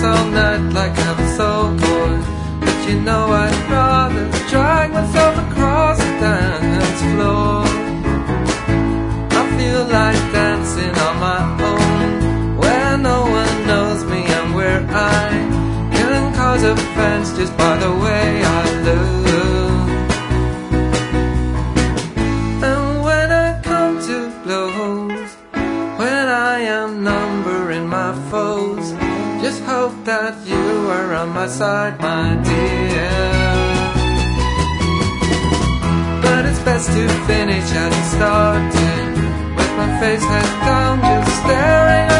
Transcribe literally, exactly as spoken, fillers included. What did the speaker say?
dance all night like I'm a soul boy, but you know I'd rather drag myself across the dance floor. I feel like dancing on my own, where no one knows me and where I can cause offense just by the way I look. And when I come to blows, when I am numbering my foes, just hope that you are on my side, my dear. But it's best to finish as you started, with my face head down, just staring